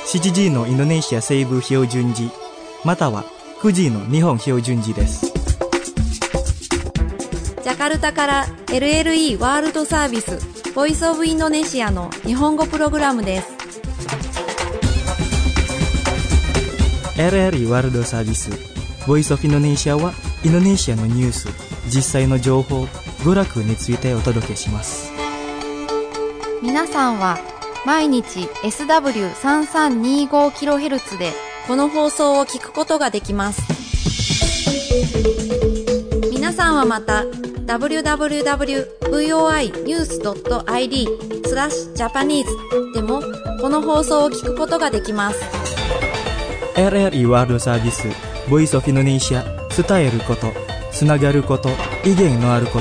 7時のインドネシア西部標準時または9時の日本標準時です。 ジャカルタから LLE ワールドサービスボイスオブインドネシアの日本語プログラムです。 LLE ワールドサービスボイスオブインドネシアはインドネシアのニュース、実際の情報、娯楽についてお届けします。 皆さんは毎日 SW3325kHz でこの放送を聞くことができます。皆さんはまた www.voinews.id/Japanese でもこの放送を聞くことができます。 LLE ワールドサービスボイスオブインドネシア、伝えること、つながること、威厳のあること。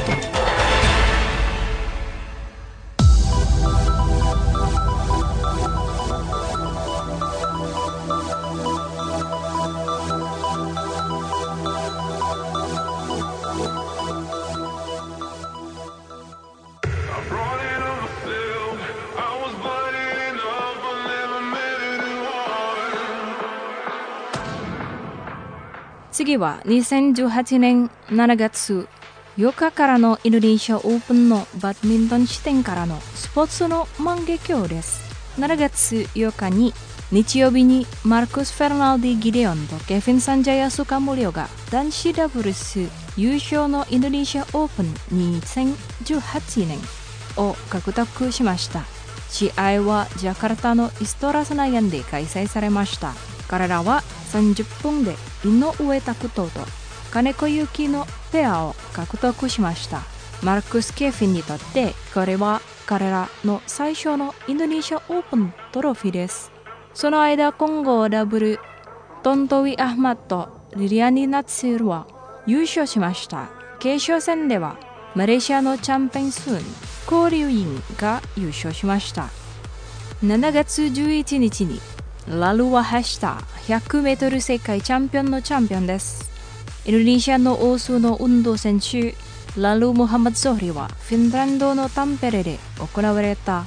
次は2018年7月8日からのインドネシアオープンのバドミントン視点からのスポーツの万華鏡です。7月8日に日曜日にマルコス・フェルナルディ・ギデオンとケフィン・サンジャヤ・スカモリオが男子ダブルス優勝のインドネシアオープン2018年を獲得しました。試合はジャカルタのイストラ・セナヤンで開催されました。彼らは30分で井上拓人と金子祐希のペアを獲得しました。マルクス・ケフィンにとってこれは彼らの最初のインドネシアオープントロフィーです。その間混合ダブルトントウィ・アフマット・リリアニ・ナツールは優勝しました。決勝戦ではマレーシアのチャンピオンスンコーリュインが優勝しました。7月11日にラルワハシタ 100m 世界チャンピオンのチャンピオンです。インドネシアの大数の運動選手ラル・ムハマド・ゾフリはフィンランドのタンペレで行われた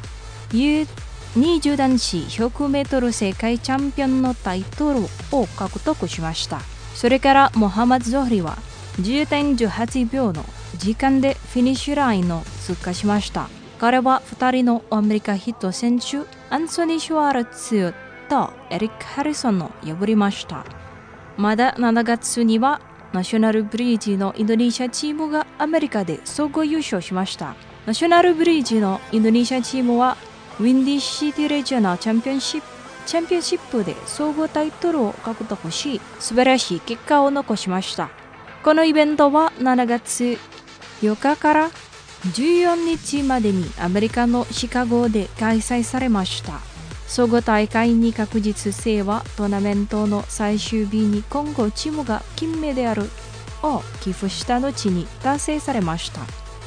U20 男子 100m 世界チャンピオンのタイトルを獲得しました。それからムハマド・ゾフリは 10.18 秒の時間でフィニッシュラインを通過しました。彼は2人のアメリカヒット選手アンソニー・シュワルツとエリック・ハリソンを破りました。まだ7月にはナショナルブリッジのインドネシアチームがアメリカで総合優勝しました。ナショナルブリッジのインドネシアチームはウィンディシティレジョナルチャンピオンシップで総合タイトルを獲得し、素晴らしい結果を残しました。このイベントは7月8日から14日までにアメリカのシカゴで開催されました。総合大会に確実性はトーナメントの最終日に今後チームが金メダルを寄付した後に達成されました。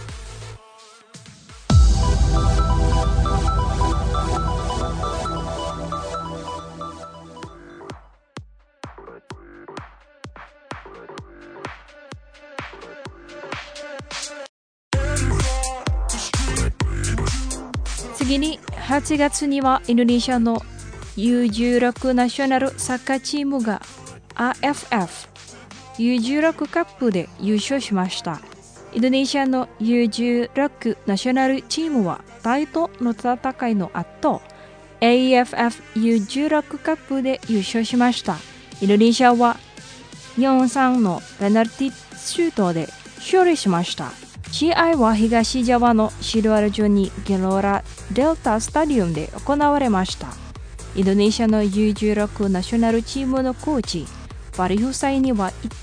次に8月にはインドネシアの U16 ナショナルサッカーチームが AFF U16 カップで優勝しました。インドネシアの U16 ナショナルチームはタイトルの戦いの後 AFF U16 カップで優勝しました。インドネシアは 4-3 のペナルティシュートで勝利しました。試合は東ジャワのシルアルジョニゲローラデルタスタディウムで行われました。インドネシアの U16 ナショナルチームのコーチファリフサイには言った。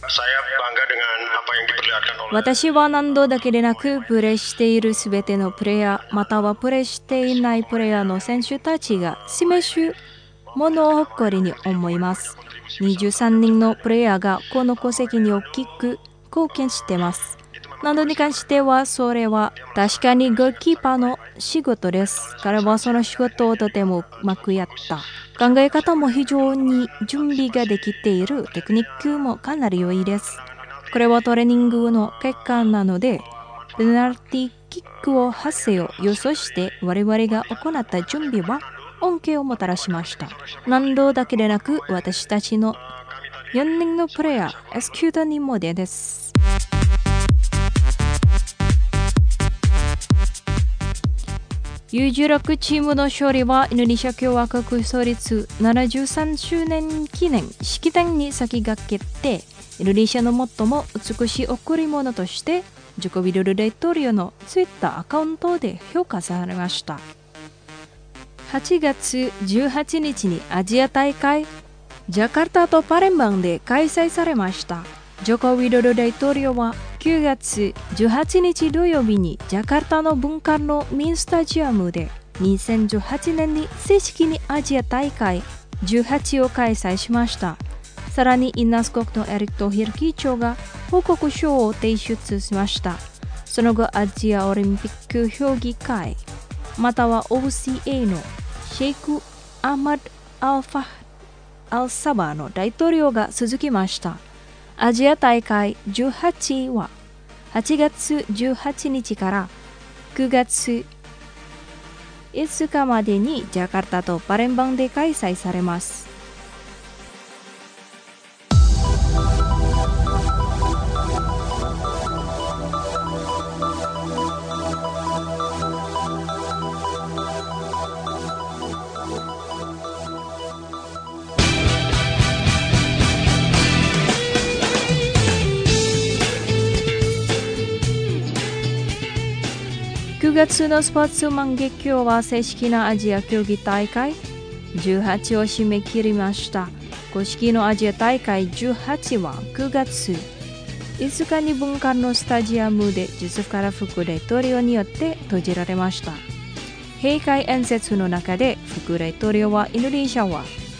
私は何度だけでなくプレーしているすべてのプレイヤーまたはプレーしていないプレイヤーの選手たちが示すものを誇りに思います。23人のプレイヤーがこの功績に大きく貢献しています。などに関してはそれは確かにゴールキーパーの仕事です。彼はその仕事をとてもうまくやった。考え方も非常に準備ができている。テクニックもかなり良いです。これはトレーニングの結果なのでペナルティキックを発生を予想して我々が行った準備は恩恵をもたらしました。南道だけでなく私たちの4人のプレイヤー、エスキュータにもです。U16 チームの勝利はインドネシア共和国創立73周年記念式典に先駆けて、インドネシアの最も美しい贈り物としてジョコ・ウィドド大統領のツイッターアカウントで評価されました。8月18日にアジア大会ジャカルタとパレンバンで開催されました。ジョコ・ウィドド大統領は9月18日土曜日にジャカルタの文化のメインスタジアムで2018年に正式にアジア大会18を開催しました。さらにインナス国のエリック・トヒル議長が報告書を提出しました。その後アジアオリンピック評議会または OCA のシェイク・アマド・アルファ・アルサバーの大統領が続きました。アジア大会18は8月18日から9月5日までにジャカルタとパレンバンで開催されます。9月のスポーツ万華鏡は正式なアジア競技大会18を締め切りました。公式のアジア大会18は9月5日に文化のスタジアムでジュセフ・カラ副大統領によって閉じられました。閉会演説の中で副大統領はインドネシアは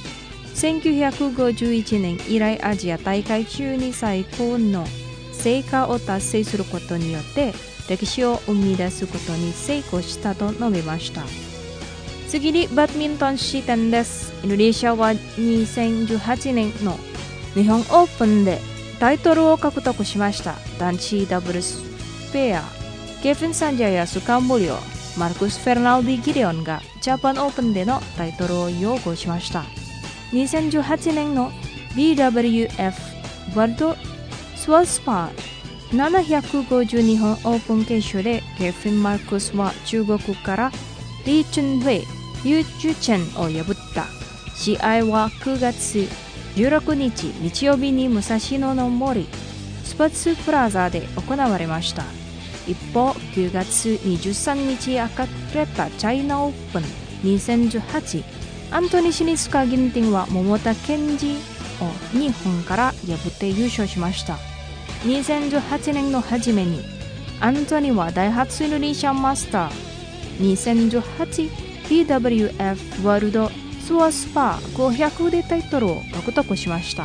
1951年以来アジア大会中に最高の成果を達成することによって歴史を生み出すことに成功したと述べました。次にバドミントン視点です。インドネシアは2018年の日本オープンでタイトルを獲得しました。男子ダブルスペアケビン・サンジャヤ・スカンボリオ、マルクス・フェルナルディ・ギデオンがジャパンオープンでのタイトルを擁護しました。2018年の BWF ワールドスワースパー752本オープン決勝でケフィン・マルクスは中国からリー・チュン・ウェイ、ユー・ジュチェンを破った。試合は9月16日日曜日に武蔵野の森スポーツプラザで行われました。一方9月23日開かれたチャイナオープン2018、アントニ・シニスカ・ギンティンは桃田健二を2本から破って優勝しました。2018年の初めにアントニはダイハツインドネシアマスター 2018BWF ワールドスワースパー500でタイトルを獲得しました。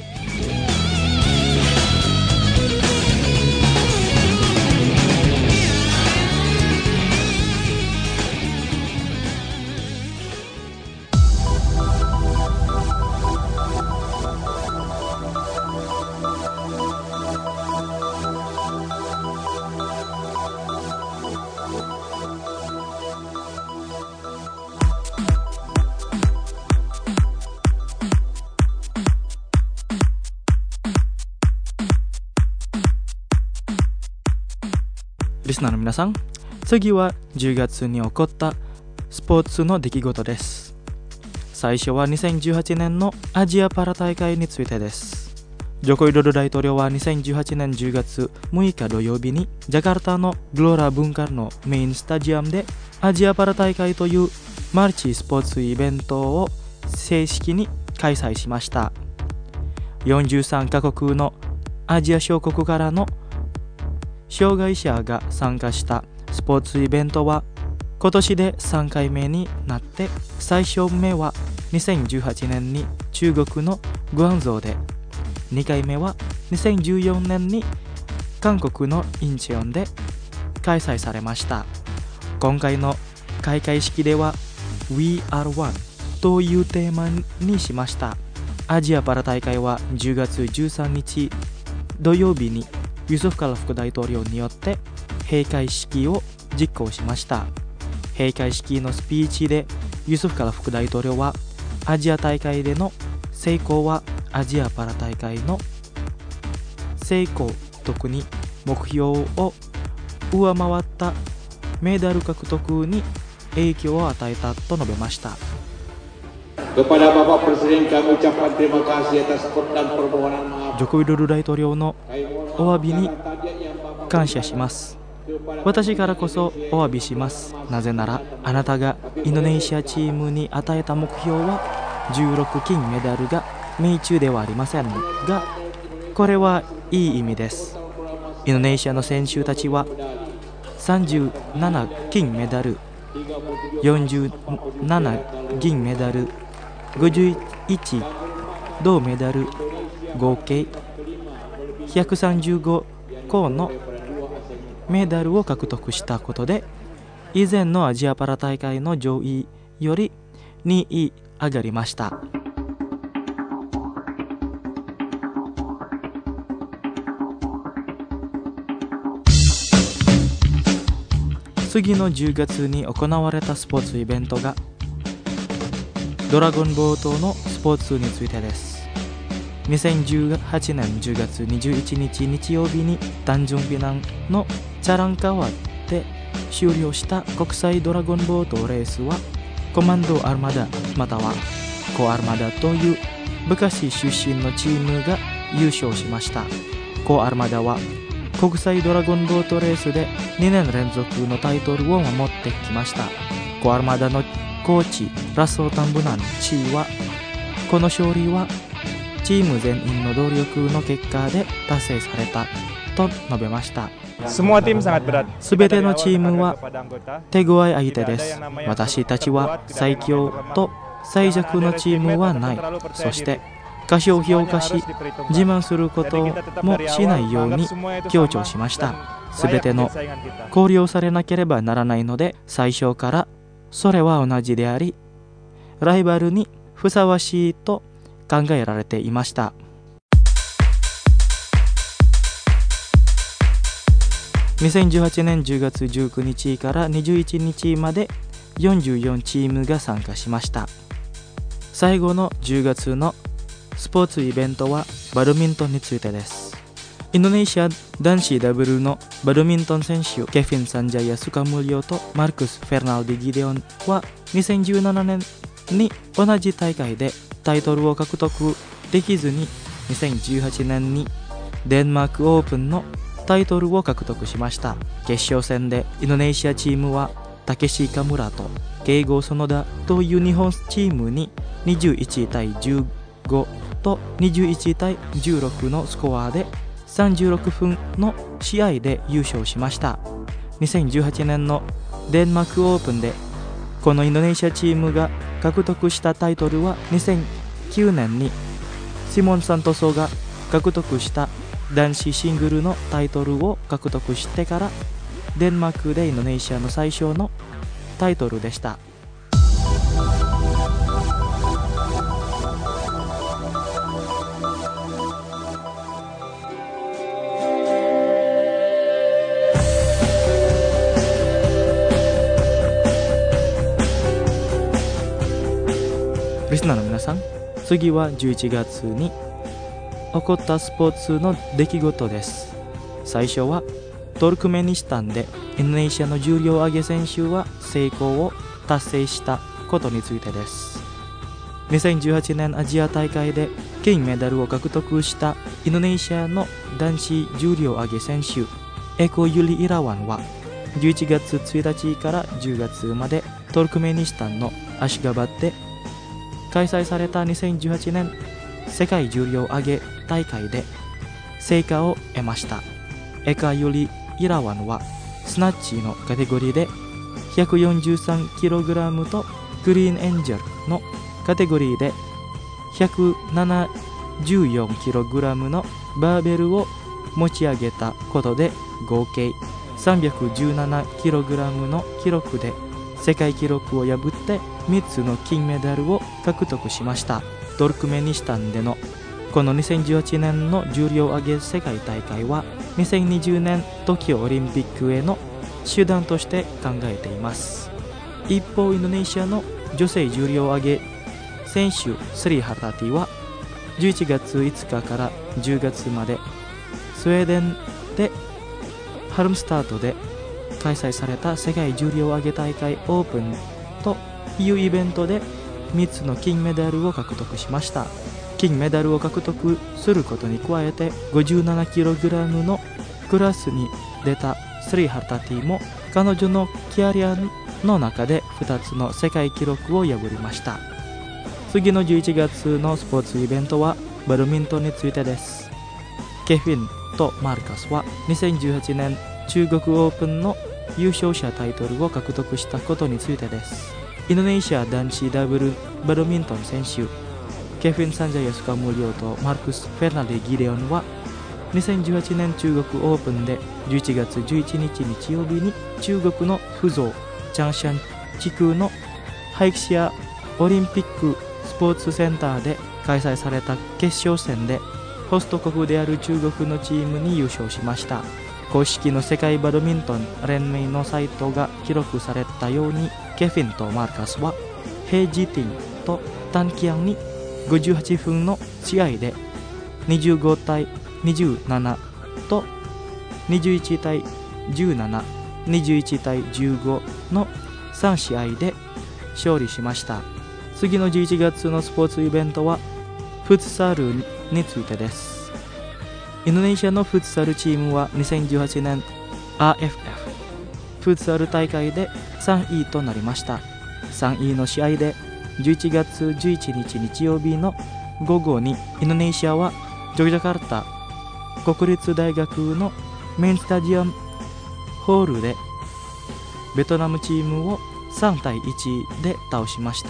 リスナーの皆さん、次は10月に起こったスポーツの出来事です。最初は2018年のアジアパラ大会についてです。ジョコ・ウィドド大統領は2018年10月6日土曜日にジャカルタのグローラ文化のメインスタジアムでアジアパラ大会というマルチスポーツイベントを正式に開催しました。43カ国のアジア諸国からの障害者が参加したスポーツイベントは今年で3回目になって、最初目は2018年に中国のグアンゾーで、2回目は2014年に韓国のインチョンで開催されました。今回の開会式では We are one というテーマにしました。アジアパラ大会は10月13日土曜日にユソフ・カラ副大統領によって閉会式を実行しました。閉会式のスピーチでユスフカラ副大統領はアジア大会での成功はアジアパラ大会の成功、特に目標を上回ったメダル獲得に影響を与えたと述べました。ジョコウィドド大統領のお詫びに感謝します。私からこそお詫びします。なぜならあなたがインドネシアチームに与えた目標は16金メダルが命中ではありませんが、これはいい意味です。インドネシアの選手たちは37金メダル、47銀メダル、51銅メダル、合計135個のメダルを獲得したことで、以前のアジアパラ大会の上位より2位上がりました。次の10月に行われたスポーツイベントがドラゴンボートのスポーツについてです。2018年10月21日日曜日にタンジョンピナンのチャラン川で終了した国際ドラゴンボートレースは、コマンドアルマダまたはコアルマダという昔出身のチームが優勝しました。コアルマダは国際ドラゴンボートレースで2年連続のタイトルを守ってきました。コアルマダのコーチラソータンブナンチーは、この勝利はチーム全員の努力の結果で達成されたと述べました。すべてのチームは手強い相手です。私たちは最強と最弱のチームはない。そして過小評価し自慢することもしないように強調しました。すべての考慮されなければならないので、最初からそれは同じであり、ライバルにふさわしいと考えられていました。2018年10月19日から21日まで44チームが参加しました。最後の10月のスポーツイベントはバドミントンについてです。インドネシア男子ダブルのバドミントン選手ケフィン・サンジャヤ・スカムリオとマルクス・フェルナルディ・ギデオンは2017年に同じ大会でタイトルを獲得できずに、2018年にデンマークオープンのタイトルを獲得しました。決勝戦でインドネシアチームはタケシ・カムラとケイゴ・ソノダという日本チームに21対15と21対16のスコアで36分の試合で優勝しました。2018年のデンマークオープンでこのインドネシアチームが獲得したタイトルは2009年にシモン・サントソが獲得した男子シングルのタイトルを獲得してからデンマークでインドネシアの最初のタイトルでした。リスナーの皆さん、次は11月に起こったスポーツの出来事です。最初はトルクメニスタンでインドネシアの重量挙げ選手は成功を達成したことについてです。2018年アジア大会で金メダルを獲得したインドネシアの男子重量挙げ選手エコ・ユリ・イラワンは11月1日から10月までトルクメニスタンのアシュガバッで開催された2018年世界重量挙げ大会で成果を得ました。エカ・ユリ・イラワンはスナッチのカテゴリーで 143kg とグリーンエンジェルのカテゴリーで 174kg のバーベルを持ち上げたことで合計 317kg の記録で世界記録を破って3つの金メダルを獲得しました。トルクメニスタンでのこの2018年の重量挙げ世界大会は2020年東京オリンピックへの手段として考えています。一方、インドネシアの女性重量挙げ選手スリーハタティは11月5日から10月までスウェーデンでハルムスタートで開催された世界重量挙げ大会オープンというイベントで3つの金メダルを獲得しました。金メダルを獲得することに加えて 57kg のクラスに出たスリーハタティも彼女のキャリアの中で2つの世界記録を破りました。次の11月のスポーツイベントはバドミントンについてです。ケフィンとマルカスは2018年中国オープンの優勝者タイトルを獲得したことについてです。インドネシア男子ダブルバドミントン選手ケフィン・サンジャヤ・スカムリオとマルクス・フェルナンデ・ギデオンは2018年中国オープンで11月11日日曜日に中国のフゾウ・チャンシャン地区のハイクシアオリンピックスポーツセンターで開催された決勝戦でホスト国である中国のチームに優勝しました。公式の世界バドミントン連盟のサイトが記録されたようにケフィンとマルカスはヘイジティンとタンキアンに58分の試合で25対27と21対17、21対15の3試合で勝利しました。次の11月のスポーツイベントはフットサルについてです。インドネシアのフットサルチームは2018年 RFF フットサル大会で3位となりました。3位の試合で11月11日日曜日の午後にインドネシアはジョグジャカルタ国立大学のメインスタジアムホールでベトナムチームを3対1で倒しました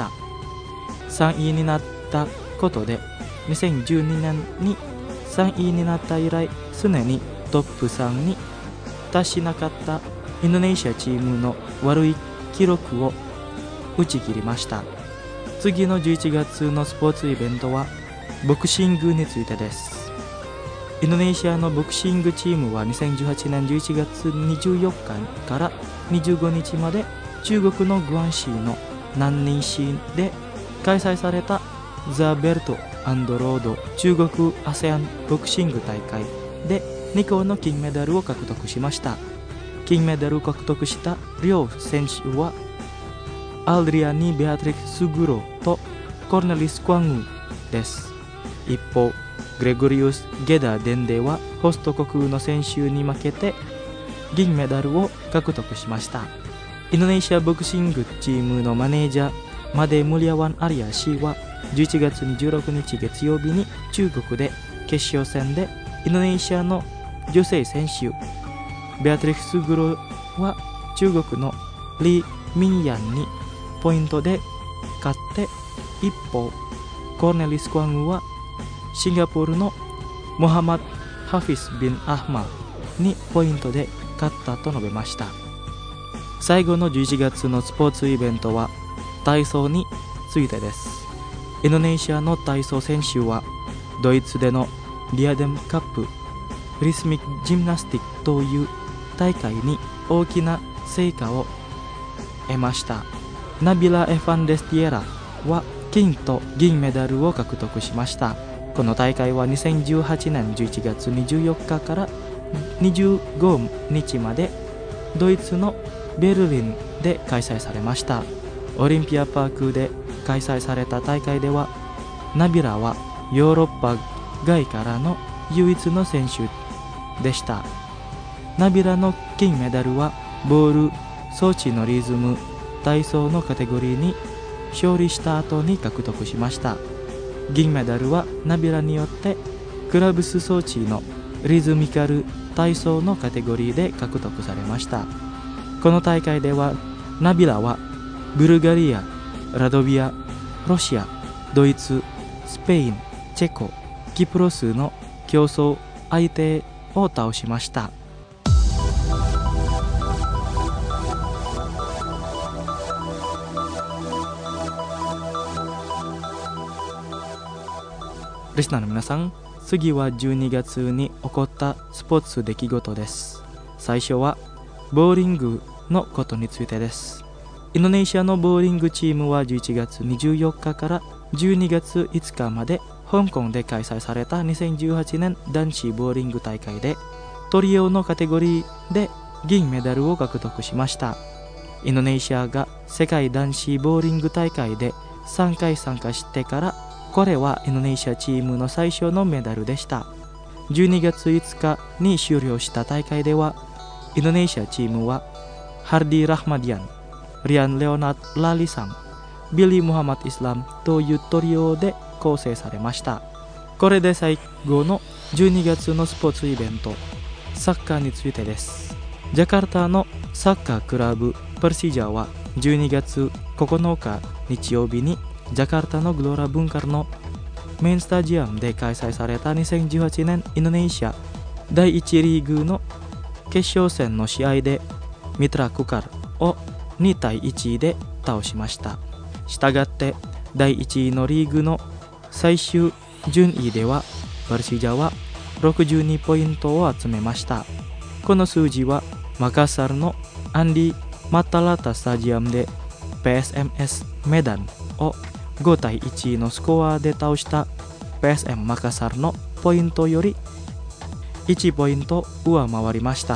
。3位になったことで2012年に3位になった以来常にトップ3に達しなかったインドネシアチームの悪い記録を打ち切りました。次の11月のスポーツイベントはボクシングについてです。インドネシアのボクシングチームは2018年11月24日から25日まで中国のグアンシーの南寧市で開催されたザ・ベルト&ロード中国 ASEAN ボクシング大会で2個の金メダルを獲得しました。金メダルを獲得した両選手はアルリアニ・ベアトリックス・スグロとコルネリス・クワングです。一方グレゴリウス・ゲダ・デンデはホスト国の選手に負けて銀メダルを獲得しました。インドネシアボクシングチームのマネージャーマデ・ムリアワン・アリア氏は11月26日月曜日に中国で決勝戦でインドネシアの女性選手ベアトリックス・グロは中国のリ・ミンヤンにポイントで勝って、一方コーネリス・クワングはシンガポールのモハマド・ハフィス・ビン・アフマにポイントで勝ったと述べました。最後の11月のスポーツイベントは体操についてです。インドネシアの体操選手はドイツでのディアデムカップリスミックジムナスティックという大会に大きな成果を得ました。ナビラ・エファンデスティエラは金と銀メダルを獲得しました。この大会は2018年11月24日から25日までドイツのベルリンで開催されました。オリンピアパークで開催された大会ではナビラはヨーロッパ外からの唯一の選手でした。ナビラの金メダルはボール装置のリズム体操のカテゴリーに勝利した後に獲得しました。銀メダルはナビラによってクラブス装置のリズミカル体操のカテゴリーで獲得されました。この大会ではナビラはブルガリア、ラトビア、ロシア、ドイツ、スペイン、チェコ、キプロスの競争相手を倒しました。リスナーの皆さん、次は12月に起こったスポーツ出来事です。最初はボーリングのことについてです。 インドネシアのボーリングチームは11月24日から12月5日まで香港で開催された2018年男子ボーリング大会でトリオのカテゴリーで銀メダルを獲得しました。インドネシアが世界男子ボーリング大会で3回参加してから、これはインドネシアチームの最初のメダルでした。12月5日に終了した大会では、インドネシアチームはハルディ・ラハマディアン、リアン・レオナッド・ラリさん、ビリー・ムハマド・イスラムというトリオで構成されました。これで最後の12月のスポーツイベント、サッカーについてです。ジャカルタのサッカークラブパルシジャは12月9日日曜日にジャカルタのグローラ文化のメインスタジアムで開催された2018年インドネシア第1リーグの決勝戦の試合でミトラ・クカルを2対1で倒しました。したがって第1位のリーグの最終順位ではパルシジャは62ポイントを集めました。この数字はマカサルのアンディ・マタラタスタジアムで PSMS メダンを5対1のスコアで倒した PSM マカサルのポイントより1ポイント上回りました。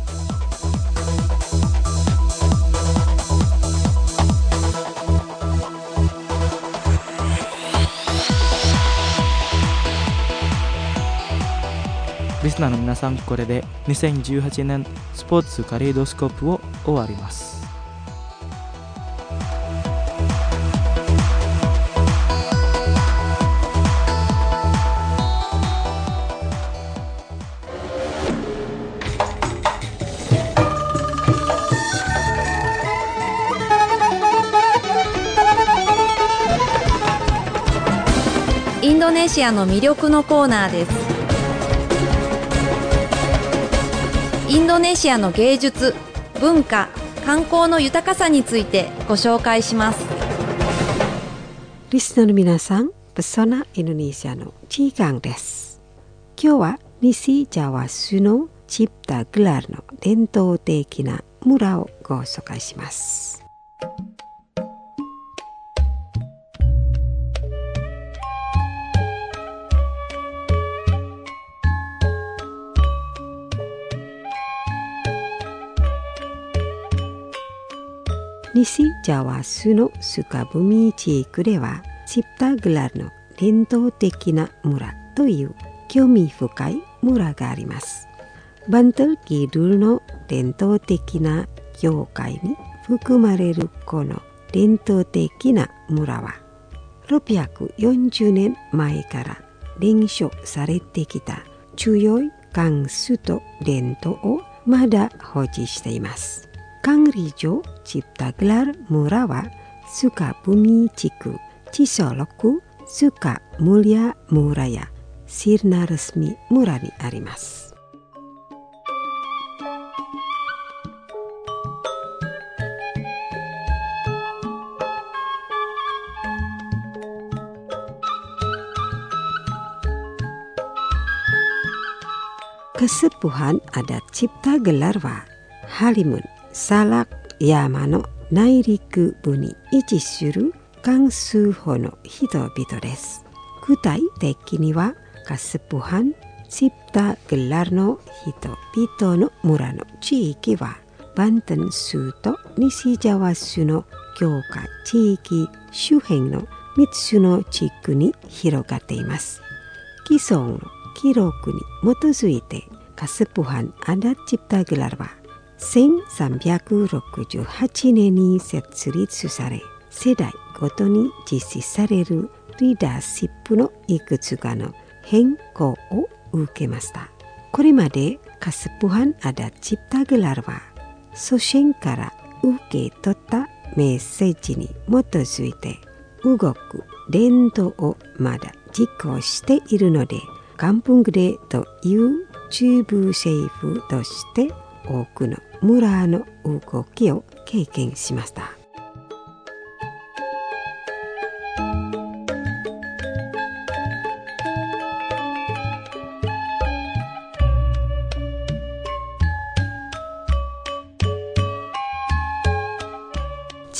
リスナーの皆さん、これで2018年スポーツカレイドスコープを終わります。 インドネシアの魅力のコーナーです。インドネシアの芸術、文化、観光の豊かさについてご紹介します。 リスナーの皆さん、Pesona Indonesiaのチーガンです。今日は西ジャワ州のチプタグラルの伝統的な村をご紹介します。西ジャワ州のスカブミ地区ではチプタグラルの伝統的な村という興味深い村があります。バントルキドゥルの伝統的な教会に含まれるこの伝統的な村は640年前から伝承されてきた強い慣習と伝統をまだ保持しています。カンリジョチプタグラル村はスカブミ地区、チソロク、スカムリア村やシルナルスミ村にあります。Kesepuhan adat Cipta Gelarはハリムン、サラク山の内陸部に位置する慣習法の人々です。具体的にはKesepuhan Cipta Gelarの人々の村の地域はバンテン州と西ジャワ州の境界地域周辺の3つの地区に広がっています。既存の記録に基づいてKesepuhan adat Cipta Gelarは1368年に設立され、世代ごとに実施されるリーダーシップのいくつかの変更を受けました。これまでKesepuhan adat Cipta Gelarは祖先から受け取ったメッセージに基づいて動く伝統をまだ実行しているので、カンプングレという中部政府として多くの村の動きを経験しました。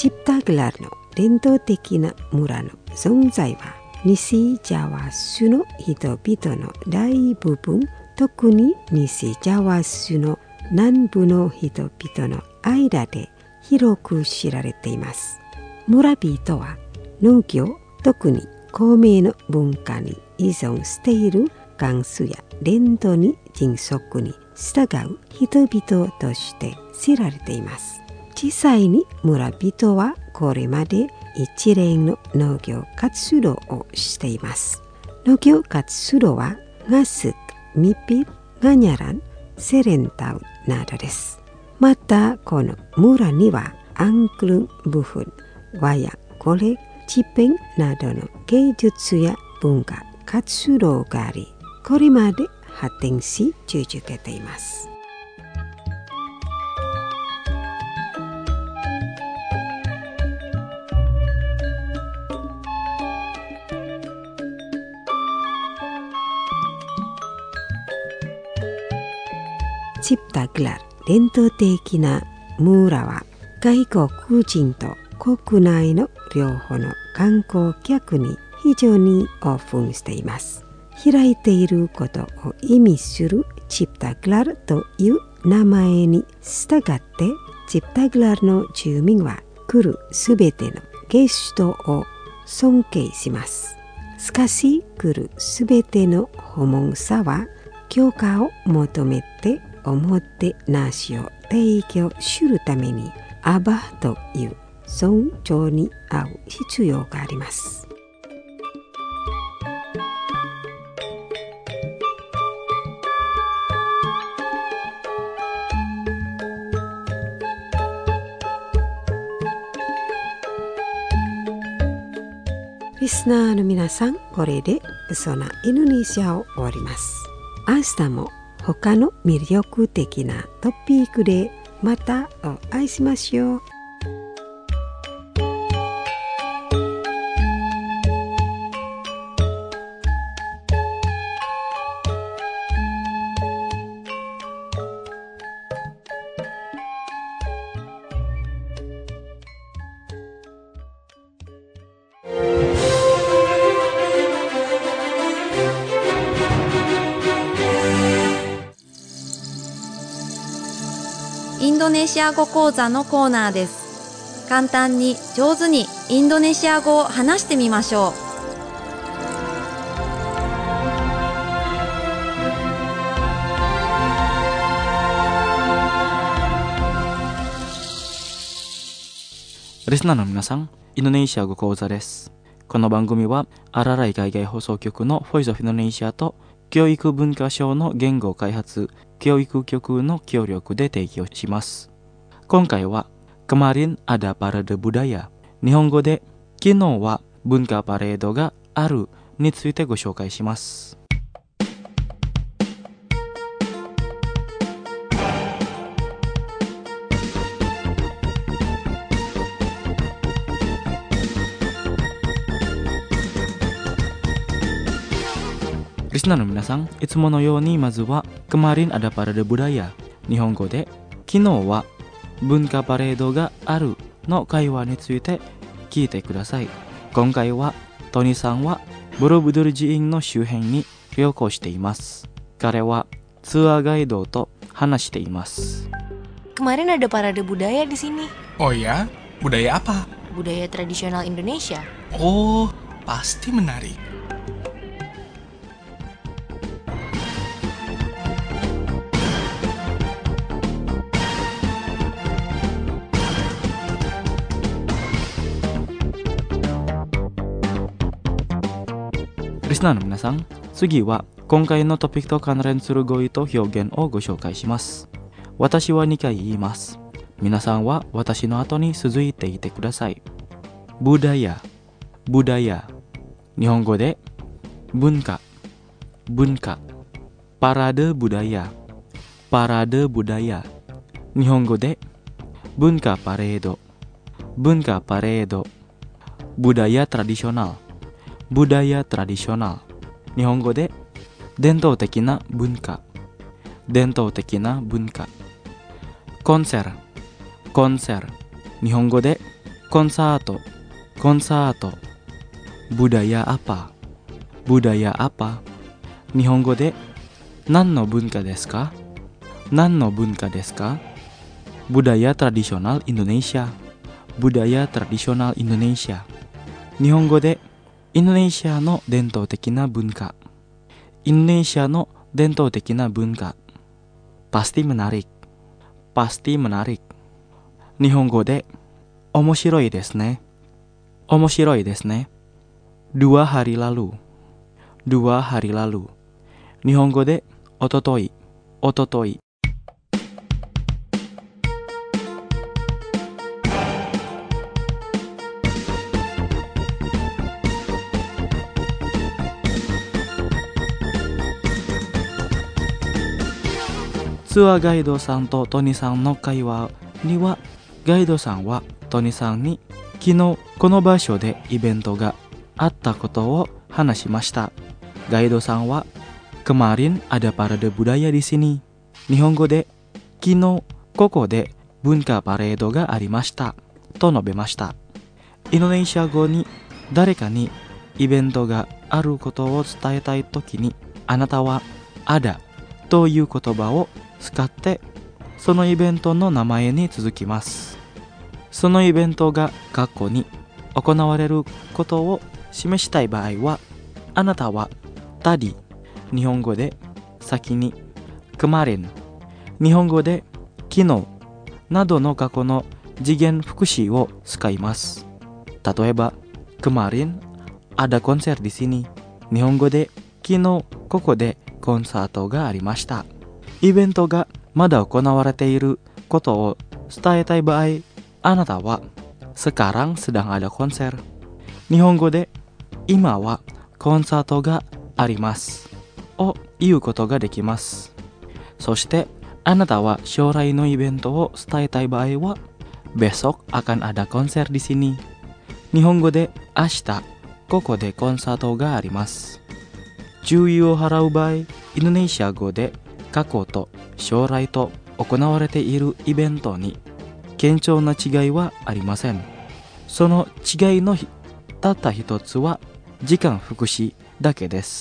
チプタグラルの伝統的な村の存在は西ジャワ州の人々の大部分、特に西ジャワ州の南部の人々の間で広く知られています。村人は農業、特に孔明の文化に依存している慣習や伝統に迅速に従う人々として知られています。実際に村人はこれまで一連の農業活動をしています。農業活動はガスク、ミピ、ガニャラン、セレンタウなどです。またこの村にはアンクルン部分、和やコレ、チペンなどの芸術や文化活動があり、これまで発展し続けています。チプタグラル伝統的な村は外国人と国内の両方の観光客に非常にオープンしています。開いていることを意味するチプタグラルという名前に従ってチプタグラルの住民は来るすべてのゲストを尊敬します。しかし来るすべての訪問者は許可を求めておもてなしを提供するためにアバという尊重に合う必要があります。リスナーの皆さん、これでそのインドネシアを終わります。明日も他の魅力的なトピックでまたお会いしましょう。 インドネシア語講座のコーナーです。簡単に上手にインドネシア語を話してみましょう。 リスナーの皆さん、インドネシア語講座です。この番組はアラライ海外放送局のボイスオブインドネシアと教育文化省の言語開発教育局の協力で提供します。今回はKemarin ada parade budaya、日本語で昨日は文化パレードがあるについてご紹介します。リスナーの皆さん、いつものようにまずはKemarin ada parade budaya、日本語で昨日は文化パレードがあるの会話について聞いてください。今回はトニーさんはボロブドゥル寺院の周辺に旅行しています。彼はツアーガイドと話しています。 Kemarin ada parade budaya di sini. Oh ya? Budaya apa? Budaya tradisional Indonesia. Oh, pasti menarik. リスナーの皆さん、次は今回のトピックと関連する語彙と表現をご紹介します。私は2回言います。皆さんは私の後に続いていてください。budaya、budaya、日本語で文化、文化、parade budaya、parade budaya、日本語で文化パレード、文化パレード、budaya tradisional、budaya tradisional、日本語で伝統的な文化、伝統的な文化、コンセル、コンセル、日本語で konsato, konsato. Budaya apa? Budaya apa? Nihongo de nan no bunka desu ka? Nan no bunka desu ka? Budaya tradisional Indonesia. Budaya tradisional Indonesia. Nihongo de Indonesia no dentou tekina bunka. Indonesia no dentou tekina bunka. Pasti menarik. Pasti menarik. Nihongo de omoshiroi desu ne. Omoshiroi desu ne. 2 hari lalu. 2 hari lalu. Nihongo de ototoi. Ototoi.ツアーガイドさんとトニさんの会話には、ガイドさんはトニさんに昨日この場所でイベントがあったことを話しました。ガイドさんはkemarin ada parade budaya di sini。日本語で昨日ここで文化パレードがありましたと述べました。インドネシア語に誰かにイベントがあることを伝えたいときに、あなたはadaという言葉を使ってそのイベントの名前に続きます。そのイベントが過去に行われることを示したい場合は、あなたはtadi、日本語で先に、kemarin、日本語で昨日などの過去の次元副詞を使います。例えば、kemarin ada konser di sini。日本語で昨日ここでコンサートがありました。イベントがまだ行われていることを伝えたい場合、あなたはsekarang sedang ada konser。日本語で今はコンサートがありますを言うことができます。そしてあなたは将来のイベントを伝えたい場合は、besok akan ada konser di sini。日本語で明日ここでコンサートがあります。注意を払う場合、インドネシア語で過去と将来と行われているイベントに顕著な違いはありません。その違いのたった一つは時間副詞だけです。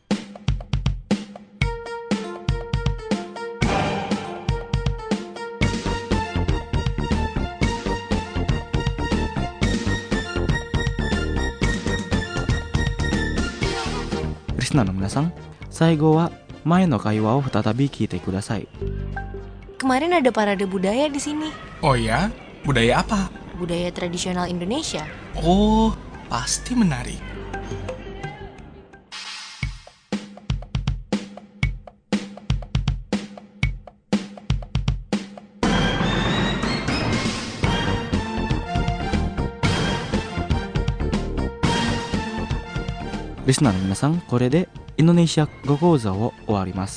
リスナーの皆さん、最後は前の会話を再び聞いてください。 Kemarin ada parade budaya di sini. Oh ya? Budaya apa? Budaya tradisional Indonesia. Oh, pasti menarik. Listenerの皆さん、これでインドネシア語講座を終わります。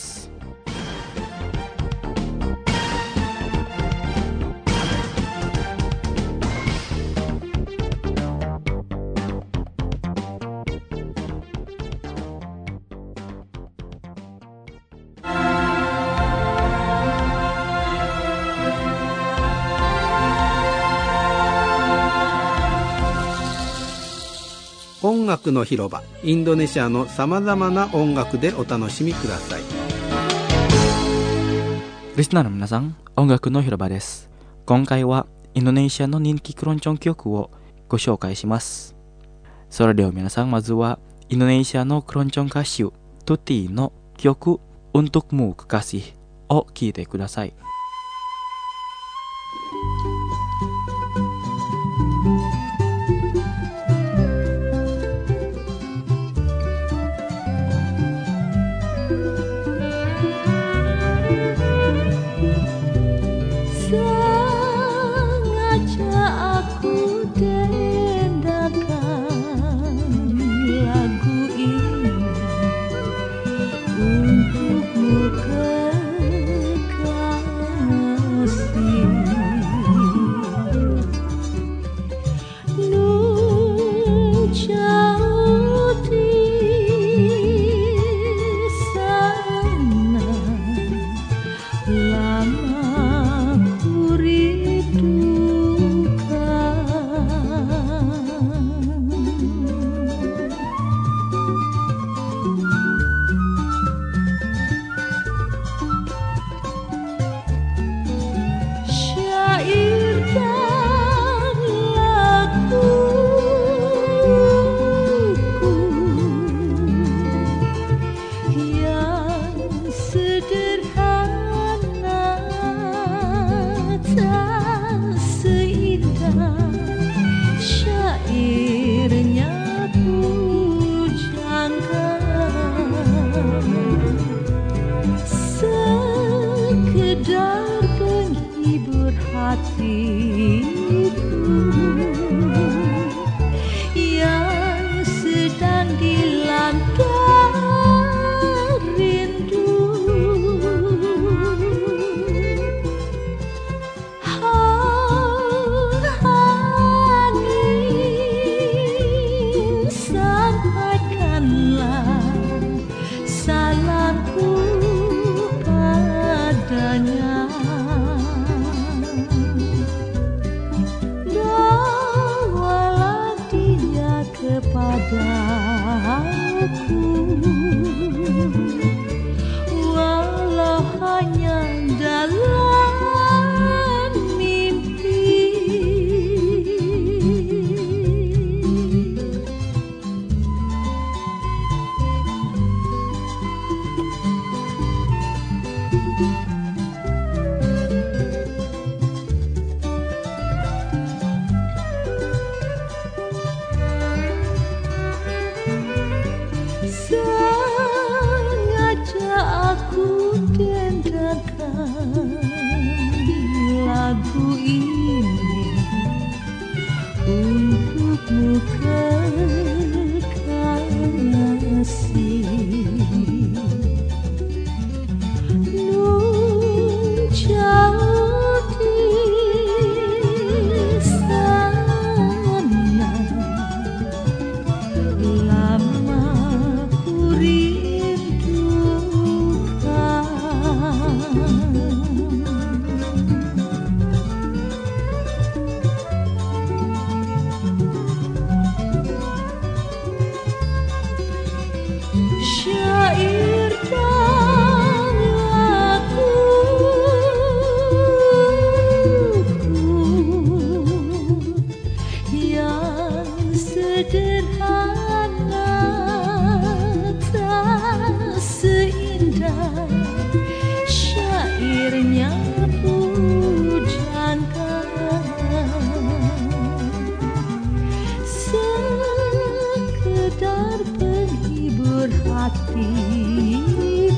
音楽の広場、インドネシアのさまざまな音楽でお楽しみください。 リスナーの皆さん、音楽の広場です。今回はインドネシアの人気クロンチョン曲をご紹介します。それでは皆さん、まずはインドネシアのクロンチョン歌手トティの曲Untukmu Kekasihを聴いてください。 Untukmu kekasih walau hanya dalam mimpi. Sengaja aku dengarkan lagu ini untukmu kekasih. Nun jauh di sana, lama ku rindukan. Syair dan laguku yang sederhana tak seindah syairnya pujankan. Sekedar penghibur hatiku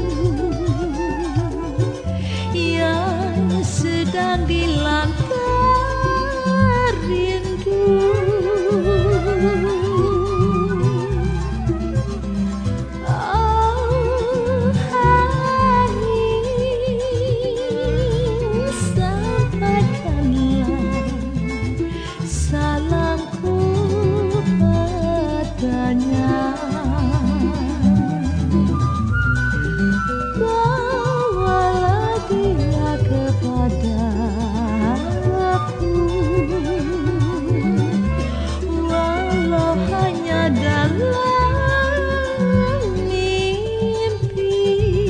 yang sedang dilanda rindu. Oh, hari sampaikanlah salamku padanya. Bawalah dia kepadaku, walau hanya dalam mimpi.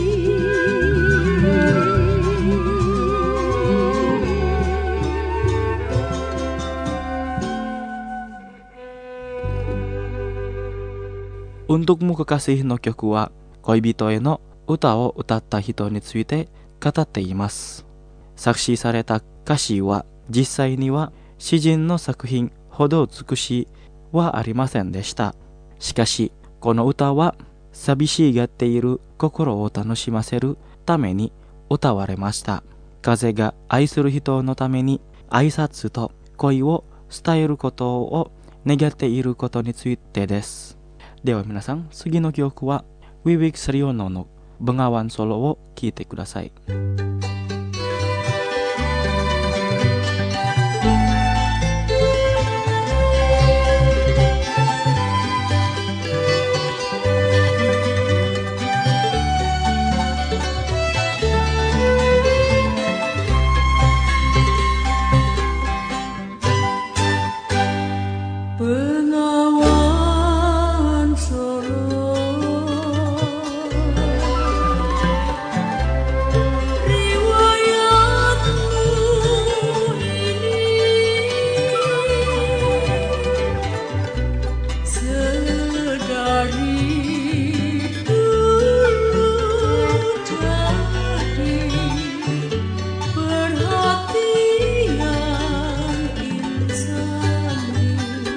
Untukmu kekasih no kyoku wa koibito e no uta o utatta hito ni tsuite katatte imasu. Sakushi sareta kashi wa jissai ni wa shijin no sakuhin hodo tsukushi wa arimasen deshita. Shikashi, この歌は寂しがっている心を楽しませるために歌われました。風が愛する人のために挨拶と恋を伝えることを願っていることについてです。では皆さん、次の曲はウィウィク・サリオノのBengawan Solo を聴いてください。 Bengawan Solo, riwayatmu ini sedari dulu jadi perhatian insani.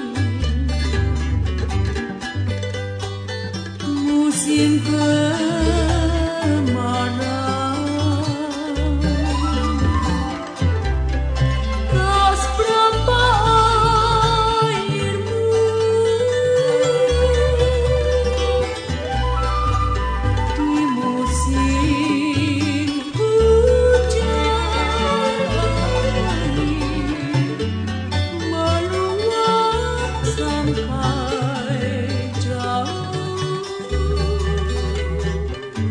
Musim kemarau, kas berapa airmu, di musim hujan meluap sampai jauh.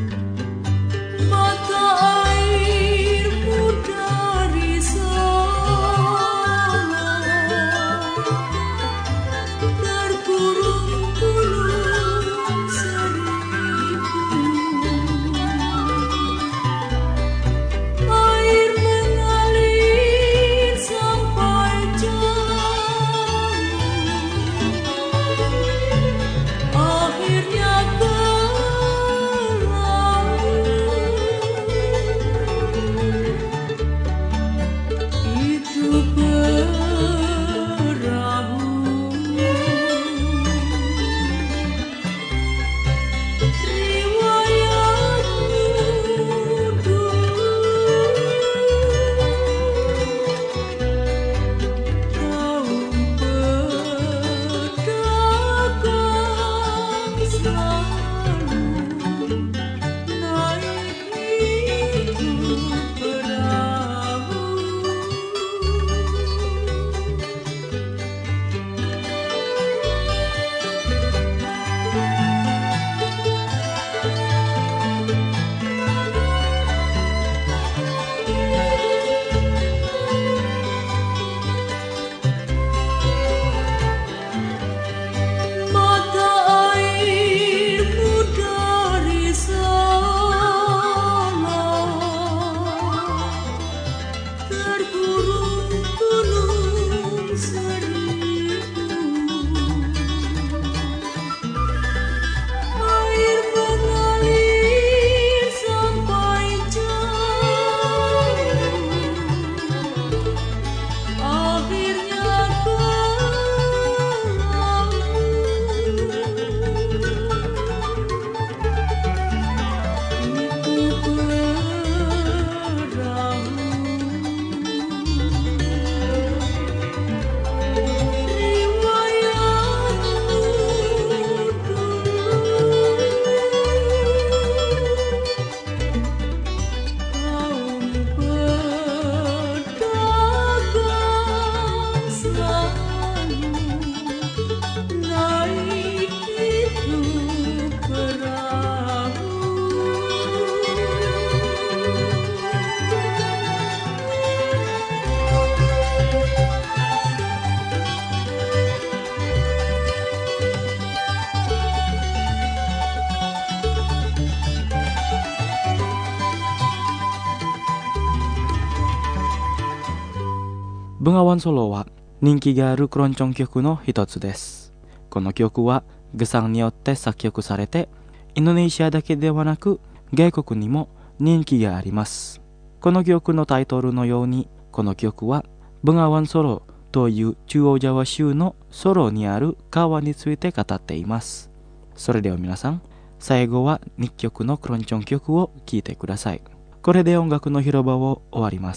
Bengawan Solo は人気があるクロンチョン曲の一つです。この曲はグさんによって作曲されて、インドネシアだけではなく外国にも人気があります。この曲のタイトルのように、この曲はBengawan Soloという中央ジャワ州のソロにある川について語っています。それでは皆さん、最後は2曲のクロンチョン曲を聴いてください。これで音楽の広場を終わります。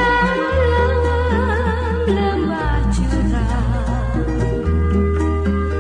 Mendalam lembah curang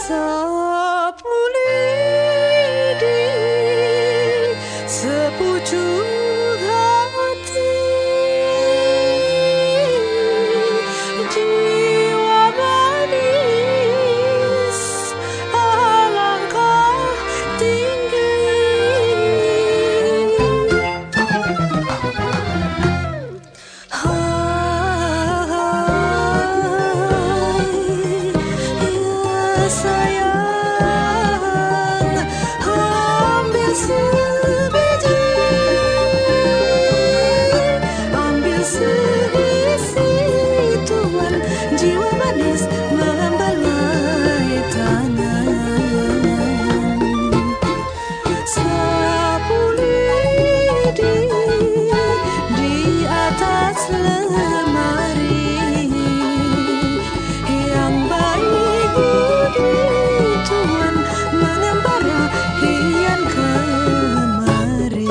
Sepuluh di sepucuk hati, jiwa manis alangkah tinggi. Jiwa manis membelai tangan, sepuluh di atas lemari, yang baik budi Tuhan mengembara hian kemari.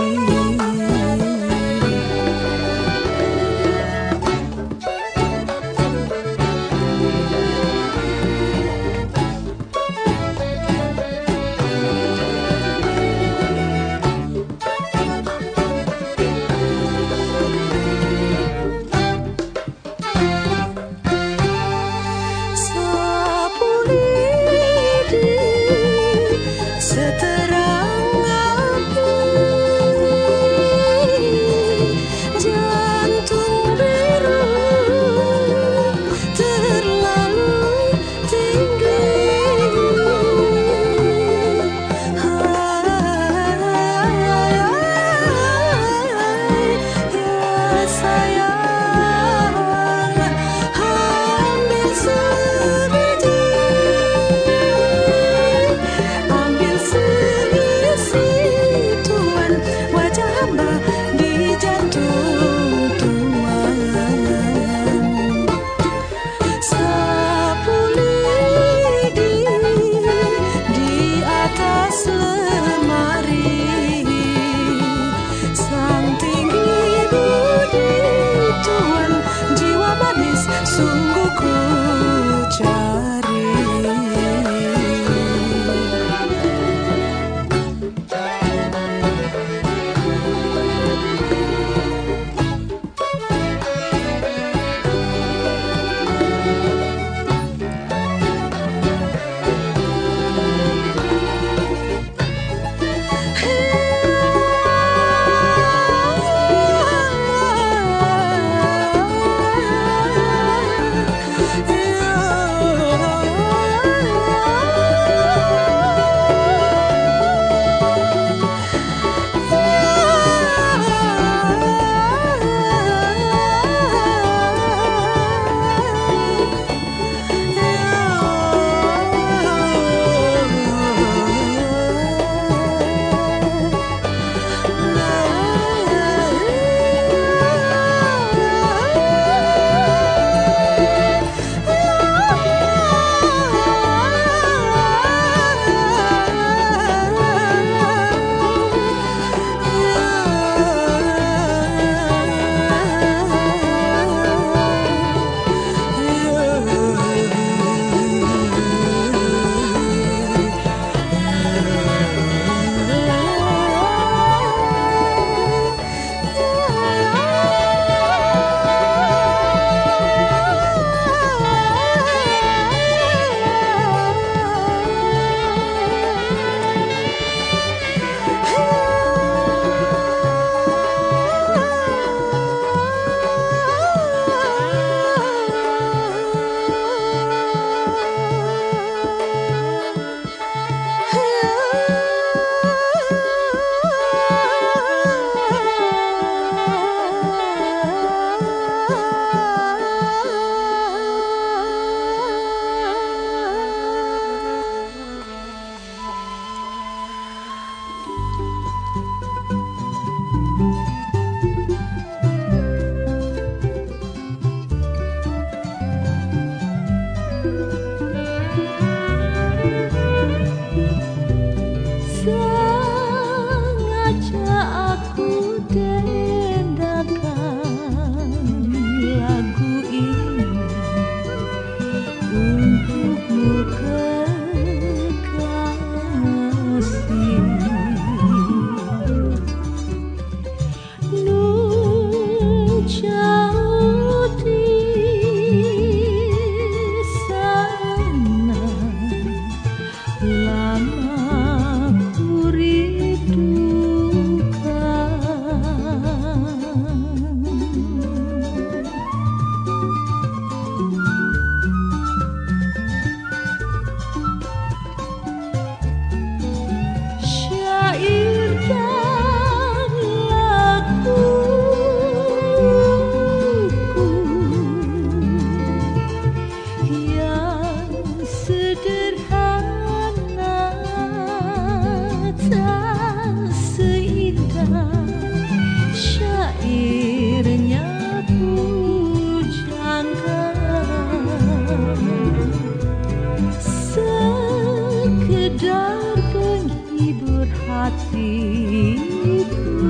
hatiku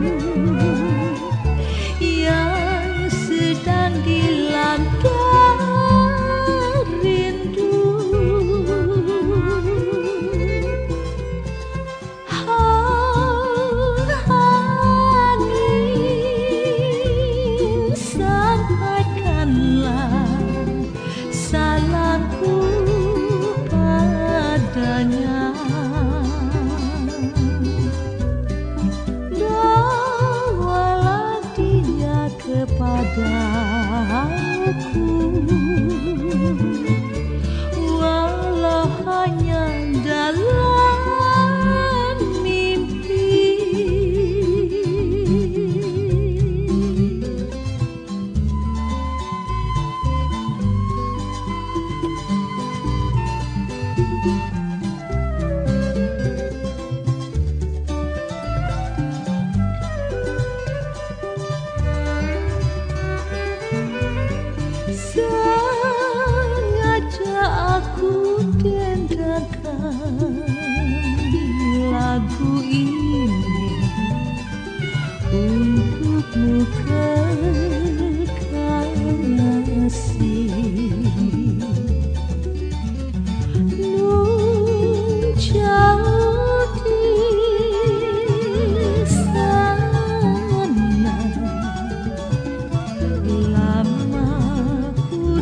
yang sedang dilanda rindu. Angin, sampaikanlah salamku padanya. Bawalah dia kepadaku, walau hanya dalam mimpi. Sengaja aku dendangkan lagu ini untukmu kekasih. Nun jauh di sana, lama ku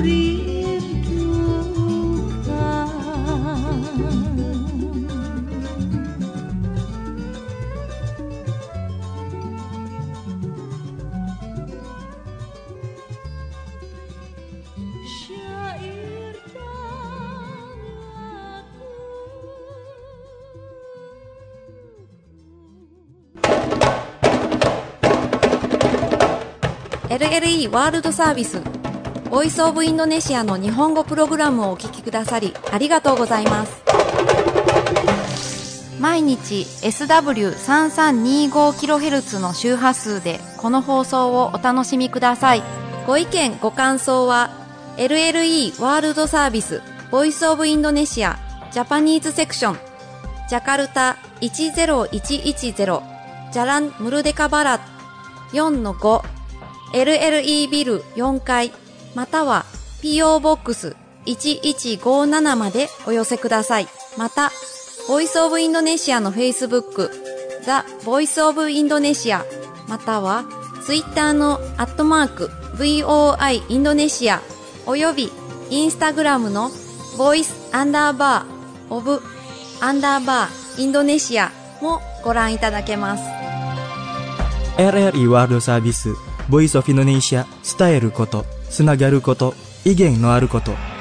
rindukan. Syair dan lagu. LLE ワールドサービスボイスオブインドネシアの日本語プログラムをお聞きくださりありがとうございます。毎日 SW3325kHz の周波数でこの放送をお楽しみください。ご意見ご感想は LLE ワールドサービスボイスオブインドネシアジャパニーズセクションジャカルタ10110ジャランムルデカバラ 4-5 LLE ビル4階または PO ボックス1157までお寄せください。また、ボイスオブインドネシアの Facebook、The Voice of Indonesia、または Twitter の@VOI インドネシアおよび Instagram の Voice_of_ インドネシアもご覧いただけます。 RRI ワールドサービスボイスオフインドネシア伝えることつながること意見のあること